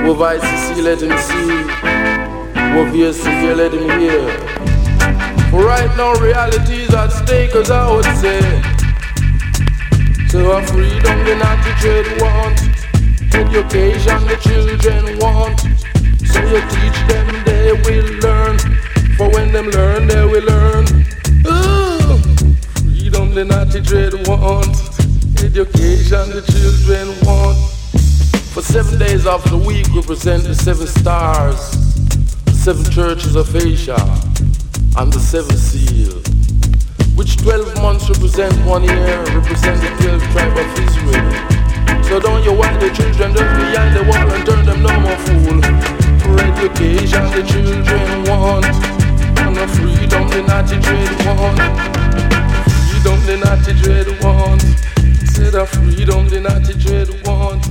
What eyes to see, let him see. What ears to hear, let him hear. For right now, reality is at stake, as I would say. So our freedom, the naughty trade want. Education, the children want. So you teach them, they will learn. For when them learn, they will learn. Ooh. Freedom, the naughty trade want. Education, the children want. For 7 days of the week, we present the 7 stars, the 7 churches of Asia, and the 7 seals. Which 12 months represent 1 year, represent the 12 tribe of Israel. So don't you want the children just behind the wall and turn them no more fool. For education the children want, and the freedom the naughty trade want. Freedom the naughty trade want. Say the freedom the naughty trade want.